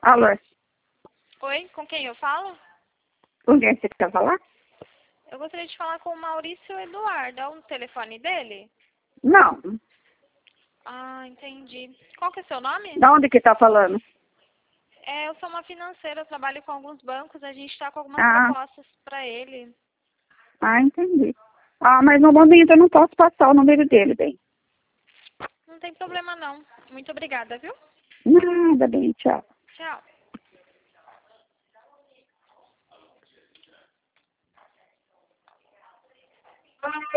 Alô, Oi, com quem eu falo? com quem você quer falar? Eu gostaria de falar com o Maurício Eduardo. É o telefone dele? Não. Ah, entendi. Qual que é o seu nome? Da onde que tá falando? Eu sou uma financeira, eu trabalho com alguns bancos, a gente está com algumas Ah, propostas para ele. entendi. Ah, mas no momento eu não posso passar o número dele, bem. Não tem problema não. Muito obrigada, viu? Nada, bem, tchau. Tchau.